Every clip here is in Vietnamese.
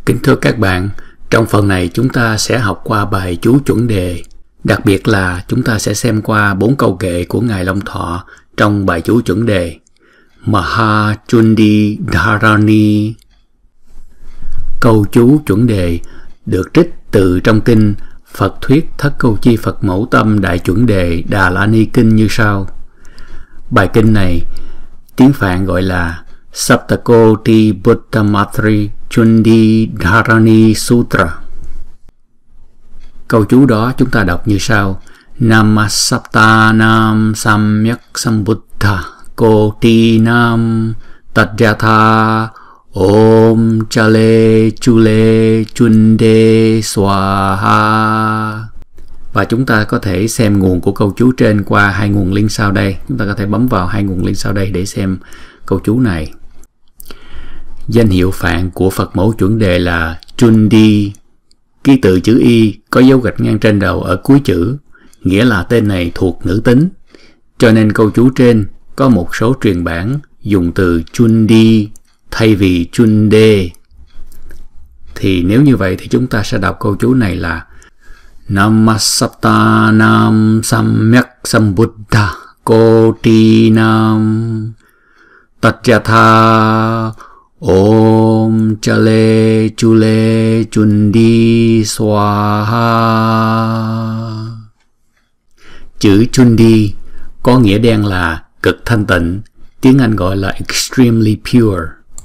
Kính thưa các bạn, trong phần này chúng ta sẽ học qua bài chú chuẩn đề. Đặc biệt là chúng ta sẽ xem qua 4 câu kệ của Ngài Long Thọ trong bài chú chuẩn đề. Maha Chundi Dharani. Câu chú chuẩn đề được trích từ trong kinh Phật Thuyết Thất Câu Chi Phật Mẫu Tâm Đại Chuẩn Đề Đà La Ni Kinh như sau. Bài kinh này tiếng Phạn gọi là Saptakoti Buddhamatri Chundi Dharani Sutra. Câu chú đó chúng ta đọc như sau: Namasaptanam Samyak Sambuddha Kotinam Tadjatha Om Chale Chule Chunde Swaha. Và chúng ta có thể xem nguồn của câu chú trên qua hai nguồn link sau đây. Chúng ta có thể bấm vào hai nguồn link sau đây để xem câu chú này. Danh hiệu Phạn của Phật mẫu chuẩn đề là Chundi. Ký tự chữ Y có dấu gạch ngang trên đầu ở cuối chữ, nghĩa là tên này thuộc nữ tính. Cho nên câu chú trên có một số truyền bản dùng từ Chundi thay vì Chunde. Thì nếu như vậy thì chúng ta sẽ đọc câu chú này là Namasaptanam Samyak Sambuddha Kotinam Tadjatha Om Chale Chule Chundi Swaha. Chữ Chundi có nghĩa đen là cực thanh tịnh, tiếng Anh gọi là extremely pure.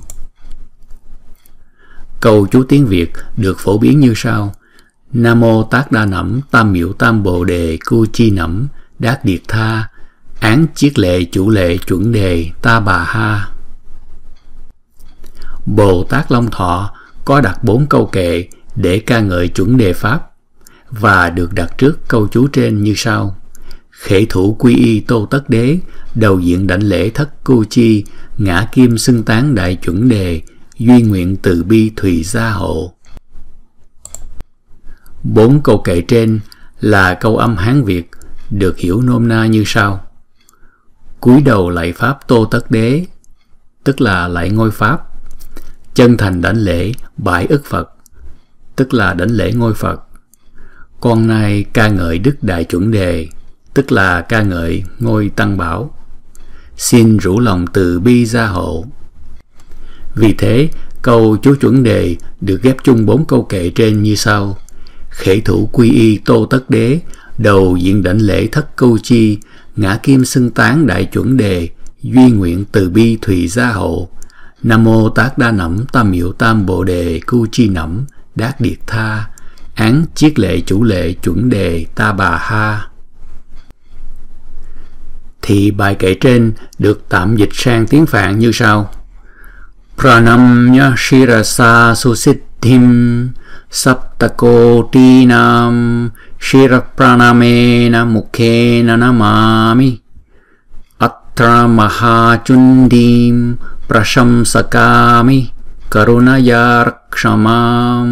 Câu chú tiếng Việt được phổ biến như sau: Nam mô Tát Đa Nẵm Tam Miệu Tam Bồ Đề Cu Chi Nẵm Đát Điệt Tha Án Chiết Lệ Chủ Lệ Chuẩn Đề Ta Bà Ha. Bồ Tát Long Thọ có đặt 4 câu kệ để ca ngợi chuẩn đề Pháp và được đặt trước câu chú trên như sau: Khể thủ quy y Tô Tất Đế, đầu diện đảnh lễ thất cu chi, ngã kim xưng tán đại chuẩn đề, duy nguyện từ bi thùy gia hộ. 4 câu kệ trên là câu âm Hán Việt, được hiểu nôm na như sau: Cúi đầu lạy Pháp Tô Tất Đế, tức là lạy ngôi Pháp. Chân thành đảnh lễ bãi ức Phật, tức là đảnh lễ ngôi Phật. Con nay ca ngợi Đức Đại Chuẩn Đề, tức là ca ngợi ngôi Tăng Bảo. Xin rủ lòng từ bi gia hộ. Vì thế, câu chú chuẩn đề được ghép chung 4 câu kệ trên như sau: Khể thủ quy y Tô Tất Đế, đầu diện đảnh lễ thất câu chi, ngã kim xưng tán đại chuẩn đề, duy nguyện từ bi thùy gia hộ. Nam mô Tát Đa Nẵm Tam Miệu Tam Bồ Đề Cu Chi Nẵm Đát Điệt Tha Án Chiết Lệ Chủ Lệ Chuẩn Đề Ta Bà Ha. Thì bài kệ trên được tạm dịch sang tiếng Phạn như sau: Pranamya Shirasa Susiddhim Saptakotinam Shirapranamena Mukhena Namami Atra Mahachundim Prashamsakami Karunaya Rakshamam.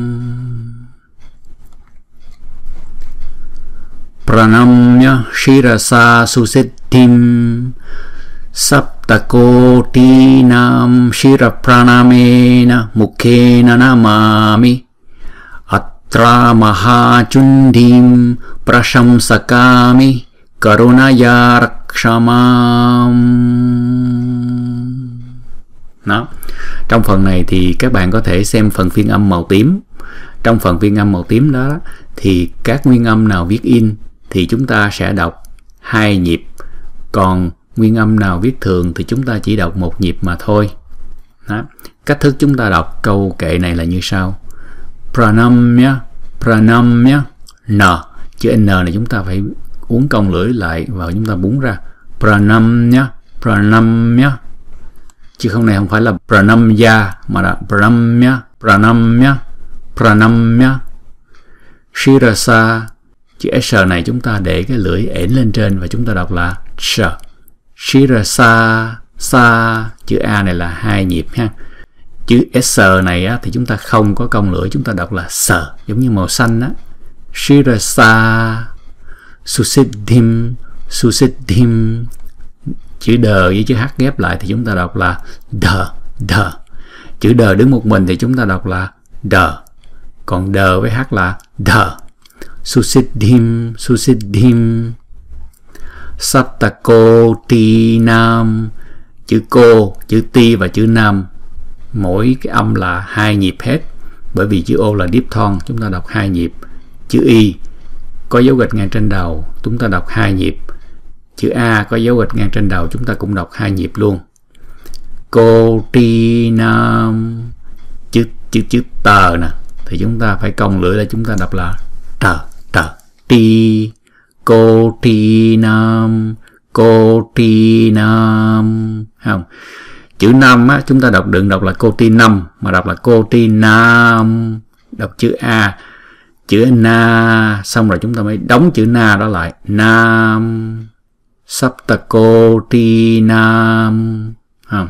Pranamya Shirasa Susiddhim Saptakotinam Shirapranamena Mukhena Namami Atra Mahachundim Prashamsakami Karunaya Rakshamam. Đó. Trong phần này thì các bạn có thể xem phần phiên âm màu tím. Trong phần phiên âm màu tím đó thì các nguyên âm nào viết in thì chúng ta sẽ đọc 2 nhịp, còn nguyên âm nào viết thường thì chúng ta chỉ đọc 1 nhịp mà thôi. Đó. Cách thức chúng ta đọc câu kệ này là như sau: Pranamya, Pranamya, N. Chữ N này chúng ta phải uốn cong lưỡi lại và chúng ta búng ra. Pranamya, Pranamya. Chứ không này không phải là Pranamya mà là Pranamya, Pranamya, Pranamya. Shirasa, chữ S này chúng ta để cái lưỡi ẻn lên trên và chúng ta đọc là S. Shirasa, sa, chữ A này là 2 nhịp ha. Chữ S này á, thì chúng ta không có cong lưỡi, chúng ta đọc là sờ, giống như màu xanh á. Shirasa, Susiddhim, Susiddhim. Chữ đờ với chữ H ghép lại thì chúng ta đọc là đờ, đờ. Chữ đờ đứng một mình thì chúng ta đọc là đờ. Còn đờ với H là đờ. Susiddhim, Susiddhim. Saptakotinam. Chữ cô, chữ ti và chữ nam mỗi cái âm là 2 nhịp hết. Bởi vì chữ O là diphthong, chúng ta đọc 2 nhịp. Chữ Y có dấu gạch ngang trên đầu, chúng ta đọc 2 nhịp. Chữ A có dấu gạch ngang trên đầu, chúng ta cũng đọc 2 nhịp luôn. Kotinam. Chữ tờ nè thì chúng ta phải cong lưỡi là chúng ta đọc là tờ. Ti. Kotinam. Kotinam. Không, chữ năm á, chúng ta đừng đọc là Kotinam mà đọc là Kotinam. Đọc chữ A, chữ na, xong rồi chúng ta mới đóng chữ na đó lại. Nam. Saptakotinam. Không,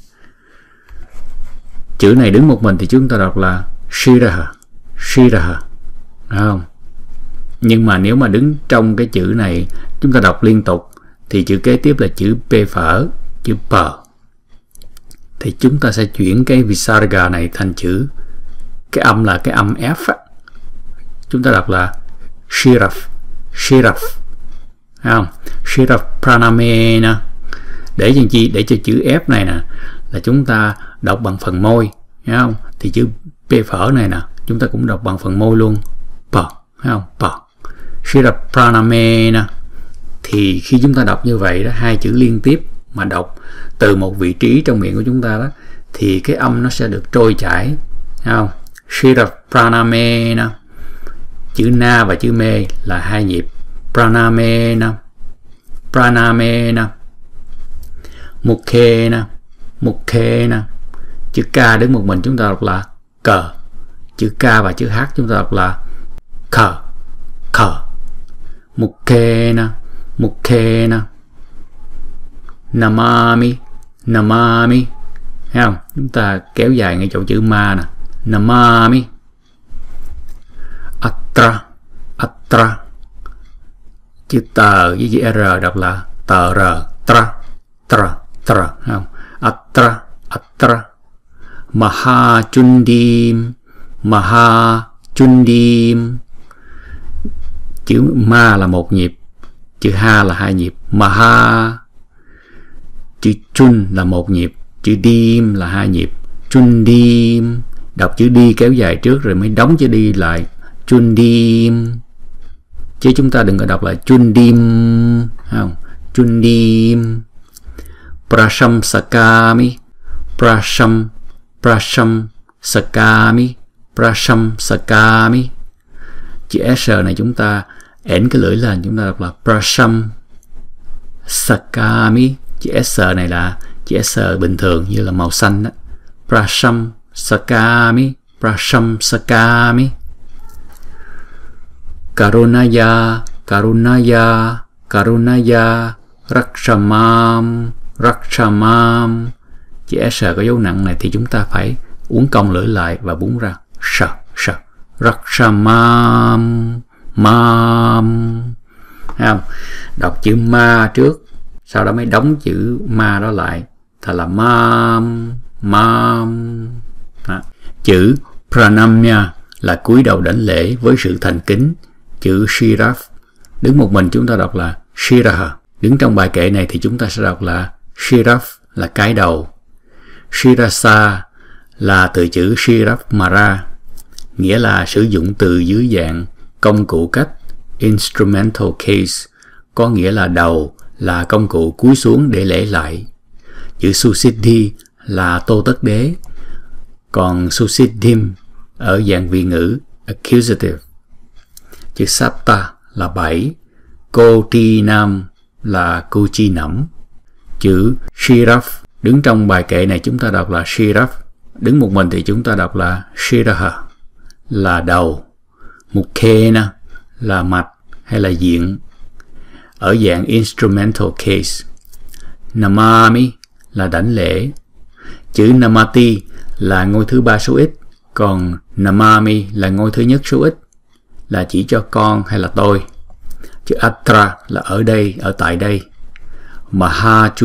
chữ này đứng một mình thì chúng ta đọc là Shiraha. Không, nhưng mà nếu mà đứng trong cái chữ này chúng ta đọc liên tục thì chữ kế tiếp là chữ P phở, chữ P. Thì chúng ta sẽ chuyển cái Visarga này thành chữ, cái âm là cái âm F á. Chúng ta đọc là Shiraf. Không? Shiraf Pranamena. Để cho chi? Để cho chữ F này nè là chúng ta đọc bằng phần môi, thấy không? Thì chữ P phở này nè chúng ta cũng đọc bằng phần môi luôn. P, thấy không? P. Shiraf Pranamena. Thì khi chúng ta đọc như vậy đó, 2 chữ liên tiếp mà đọc từ một vị trí trong miệng của chúng ta đó, thì cái âm nó sẽ được trôi chảy, thấy không? Shiraf Pranamena. Chữ na và chữ mê là 2 nhịp. Pranamena. Mukhena. Chữ K đứng một mình chúng ta đọc là cờ. Chữ K và chữ H chúng ta đọc là khờ. Mukhena. Namami. Thấy không? Chúng ta kéo dài ngay chỗ chữ ma nè. Namami. Atra. Chữ tờ với chữ R đọc là tờ R. Tra. Không? Atra. Mahachundim. Chữ ma là 1 nhịp, chữ ha là 2 nhịp. Maha. Chữ chun là 1 nhịp, chữ dim là 2 nhịp. Chundim. Đọc chữ đi kéo dài trước rồi mới đóng chữ đi lại. Chundim. Chứ chúng ta đừng có đọc là chundim, không? Chundim. Prasham sakami. Chữ S này chúng ta ẻn cái lưỡi lên, chúng ta đọc là Prasham sakami. Chữ S này là chữ S bình thường như là màu xanh đó. Prasham sakami. Karunaya. Rakshamam. Chữ S có dấu nặng này thì chúng ta phải uốn cong lưỡi lại và búng ra. Rakshamam. Không? Đọc chữ ma trước, sau đó mới đóng chữ ma đó lại, thật là mam. Chữ pranamya là cúi đầu đảnh lễ với sự thành kính. Chữ Shiraf đứng một mình chúng ta đọc là Shiraha. Đứng trong bài kệ này thì chúng ta sẽ đọc là Shiraf là cái đầu. Shirasa là từ chữ Shiraf Mara, nghĩa là sử dụng từ dưới dạng công cụ cách instrumental case, có nghĩa là đầu là công cụ cúi xuống để lễ lại. Chữ Susiddhi là tô tất đế, còn Susiddhim ở dạng vị ngữ accusative. Chữ Sapta là 7, Kotinam là cô chi nẫm. Chữ Shiraf đứng trong bài kệ này chúng ta đọc là Shiraf, đứng một mình thì chúng ta đọc là Shiraha là đầu. Mukhena là mặt hay là diện ở dạng instrumental case. Namami là đảnh lễ. Chữ Namati là ngôi thứ 3 số ít, còn Namami là ngôi thứ nhất số ít, là chỉ cho con hay là tôi. Chữ Atra là ở đây, ở tại đây.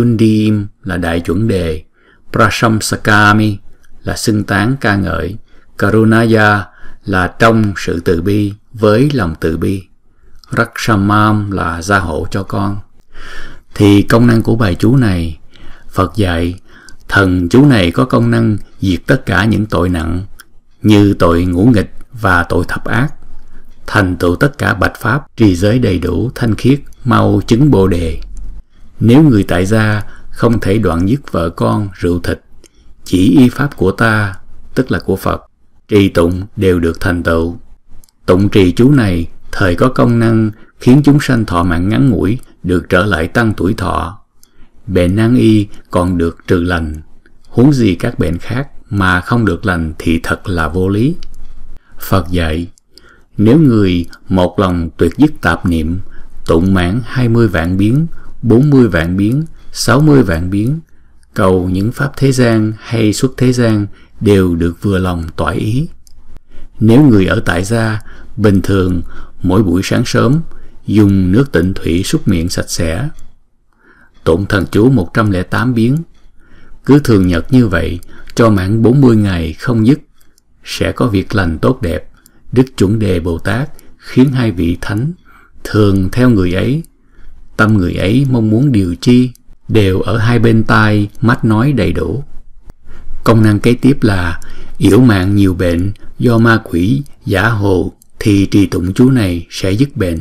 Mahachundim là đại chuẩn đề. Prashamsakami là xưng tán ca ngợi. Karunaya là trong sự từ bi với lòng từ bi. Rakshamam là gia hộ cho con. Thì công năng của bài chú này, Phật dạy thần chú này có công năng diệt tất cả những tội nặng như tội ngũ nghịch và tội thập ác, thành tựu tất cả bạch pháp, trì giới đầy đủ, thanh khiết, mau chứng Bồ đề. Nếu người tại gia không thể đoạn dứt vợ con, rượu thịt, chỉ y pháp của ta, tức là của Phật, trì tụng đều được thành tựu. Tụng trì chú này thời có công năng khiến chúng sanh thọ mạng ngắn ngủi được trở lại tăng tuổi thọ. Bệnh nan y còn được trừ lành, huống gì các bệnh khác mà không được lành thì thật là vô lý. Phật dạy, nếu người một lòng tuyệt dứt tạp niệm, tụng mãn 20 vạn biến, 40 vạn biến, 60 vạn biến, cầu những pháp thế gian hay xuất thế gian đều được vừa lòng toại ý. Nếu người ở tại gia, bình thường mỗi buổi sáng sớm dùng nước tịnh thủy súc miệng sạch sẽ, tụng thần chú 108 biến, cứ thường nhật như vậy cho mãn 40 ngày không dứt, sẽ có việc lành tốt đẹp. Đức Chuẩn Đề Bồ Tát khiến hai vị thánh thường theo người ấy. Tâm người ấy mong muốn điều chi đều ở hai bên tai, mắt nói đầy đủ. Công năng kế tiếp là yểu mạng nhiều bệnh do ma quỷ giả hồ, thì trì tụng chú này sẽ dứt bệnh.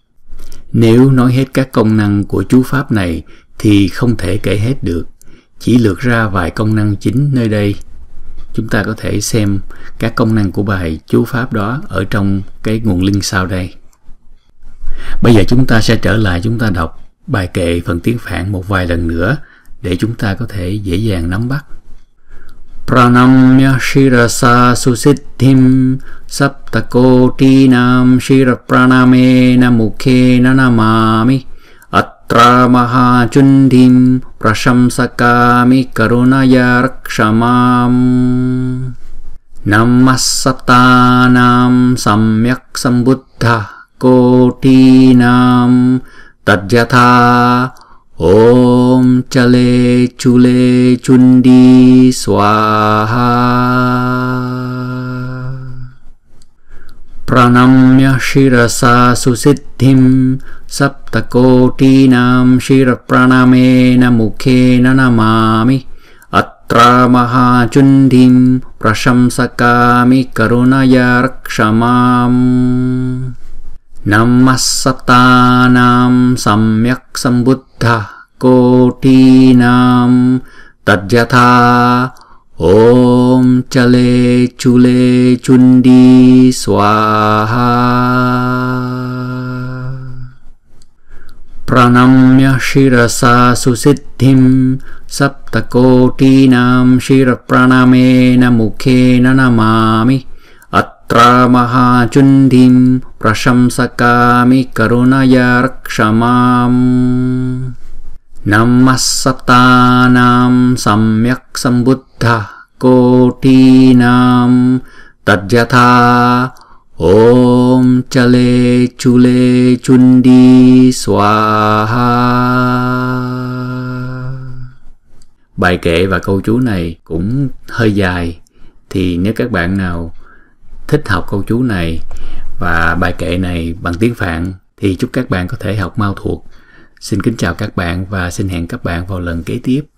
Nếu nói hết các công năng của chú pháp này thì không thể kể hết được, chỉ lược ra vài công năng chính nơi đây. Chúng ta có thể xem các công năng của bài chú pháp đó ở trong cái nguồn link sau đây. Bây giờ chúng ta sẽ trở lại, chúng ta đọc bài kệ phần tiếng Phạn một vài lần nữa để chúng ta có thể dễ dàng nắm bắt. Pranamya shirasa susiddhim saptakotinam shirapranamena mukhena namami atra mahachundhim prashamsakami karunaya rakshamam namassaptanam samyak sambuddha kotinam tadjatha Om chale chule chundi swaha. Pranamya shirasa susiddhim saptakotinam shirapranamena mukhena namami atra mahachundhim prashamsakami karunaya rakshamam namassaptanam samyak sambuddha kotinam tadjatha Om chale chule chundi swaha. Pranamya shirasa susiddhim saptakotinam shirapranamena mukhena namami atra mahachundhim prashamsakami karunaya rakshamam namassaptanam samyak sambuddha kotinam tadjatha Om chale chule chundi swaha. Bài kệ và câu chú này cũng hơi dài, thì nếu các bạn nào thích học câu chú này và bài kệ này bằng tiếng Phạn thì chúc các bạn có thể học mau thuộc. Xin kính chào các bạn và xin hẹn các bạn vào lần kế tiếp.